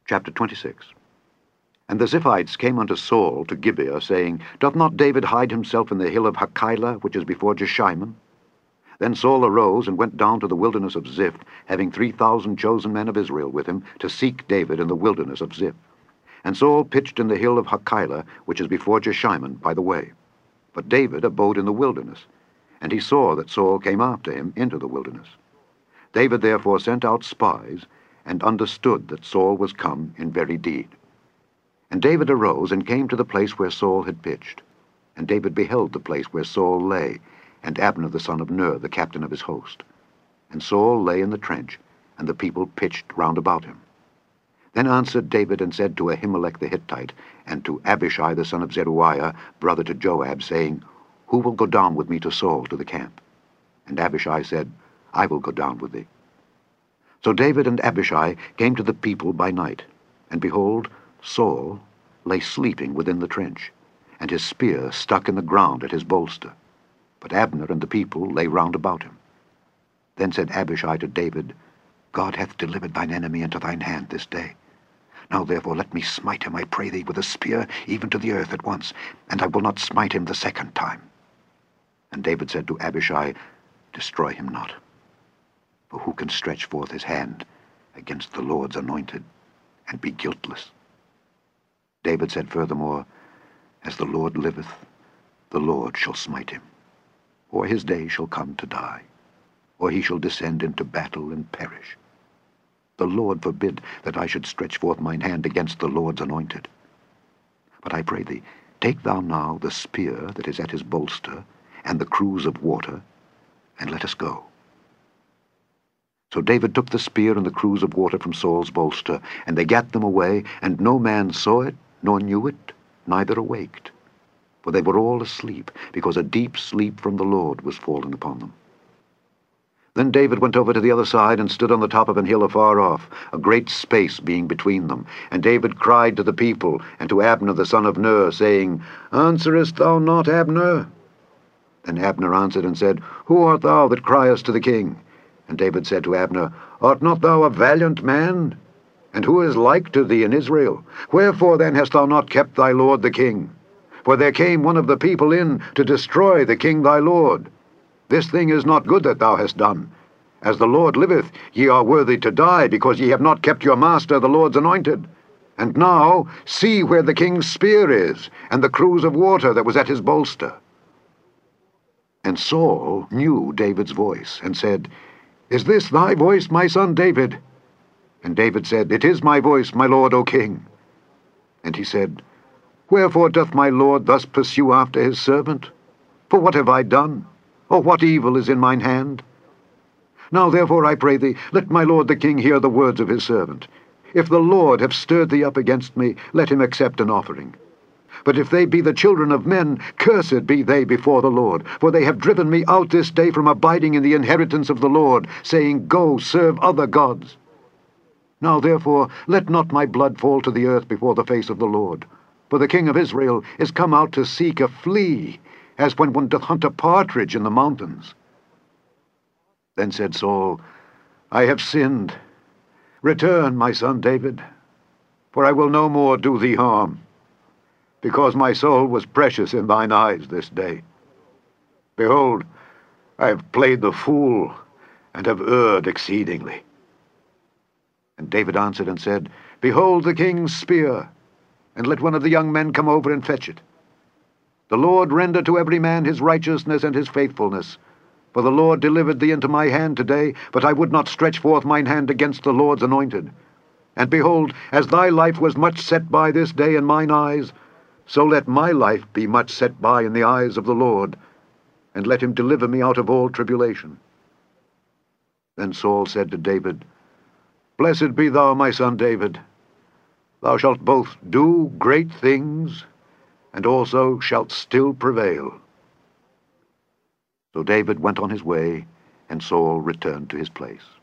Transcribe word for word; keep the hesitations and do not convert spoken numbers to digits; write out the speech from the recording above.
Chapter twenty-six. And the Ziphites came unto Saul to Gibeah, saying, Doth not David hide himself in the hill of Hachilah, which is before Jeshimon? Then Saul arose and went down to the wilderness of Ziph, having three thousand chosen men of Israel with him, to seek David in the wilderness of Ziph. And Saul pitched in the hill of Hachilah, which is before Jeshimon, by the way. But David abode in the wilderness, and he saw that Saul came after him into the wilderness. David therefore sent out spies, and understood that Saul was come in very deed. And David arose and came to the place where Saul had pitched. And David beheld the place where Saul lay, and Abner the son of Ner, the captain of his host. And Saul lay in the trench, and the people pitched round about him. Then answered David and said to Ahimelech the Hittite, and to Abishai the son of Zeruiah, brother to Joab, saying, Who will go down with me to Saul to the camp? And Abishai said, I will go down with thee. So David and Abishai came to the people by night, and behold, Saul lay sleeping within the trench, and his spear stuck in the ground at his bolster. But Abner and the people lay round about him. Then said Abishai to David, God hath delivered thine enemy into thine hand this day. Now therefore let me smite him, I pray thee, with a spear, even to the earth at once, and I will not smite him the second time. And David said to Abishai, Destroy him not. For who can stretch forth his hand against the Lord's anointed, and be guiltless? David said furthermore, As the Lord liveth, the Lord shall smite him, or his day shall come to die, or he shall descend into battle and perish. The Lord forbid that I should stretch forth mine hand against the Lord's anointed. But I pray thee, take thou now the spear that is at his bolster, and the cruse of water, and let us go. So David took the spear and the cruse of water from Saul's bolster, and they gat them away, and no man saw it, nor knew it, neither awaked. For they were all asleep, because a deep sleep from the Lord was fallen upon them. Then David went over to the other side, and stood on the top of an hill afar off, a great space being between them. And David cried to the people, and to Abner the son of Ner, saying, Answerest thou not, Abner? Then Abner answered and said, Who art thou that criest to the king? And David said to Abner, Art not thou a valiant man? And who is like to thee in Israel? Wherefore then hast thou not kept thy lord the king? For there came one of the people in to destroy the king thy lord. This thing is not good that thou hast done. As the Lord liveth, ye are worthy to die, because ye have not kept your master the Lord's anointed. And now see where the king's spear is, and the cruse of water that was at his bolster. And Saul knew David's voice, and said, Is this thy voice, my son David? And David said, It is my voice, my lord, O king. And he said, Wherefore doth my lord thus pursue after his servant? For what have I done? Or what evil is in mine hand? Now therefore I pray thee, let my lord the king hear the words of his servant. If the Lord have stirred thee up against me, let him accept an offering. But if they be the children of men, cursed be they before the Lord. For they have driven me out this day from abiding in the inheritance of the Lord, saying, Go, serve other gods. Now therefore let not my blood fall to the earth before the face of the Lord. For the king of Israel is come out to seek a flea, as when one doth hunt a partridge in the mountains. Then said Saul, I have sinned. Return, my son David, for I will no more do thee harm, because my soul was precious in thine eyes this day. Behold, I have played the fool, and have erred exceedingly. And David answered and said, Behold the king's spear, and let one of the young men come over and fetch it. The Lord render to every man his righteousness and his faithfulness. For the Lord delivered thee into my hand today, but I would not stretch forth mine hand against the Lord's anointed. And behold, as thy life was much set by this day in mine eyes, so let my life be much set by in the eyes of the Lord, and let him deliver me out of all tribulation. Then Saul said to David, Blessed be thou, my son David. Thou shalt both do great things, and also shalt still prevail. So David went on his way, and Saul returned to his place.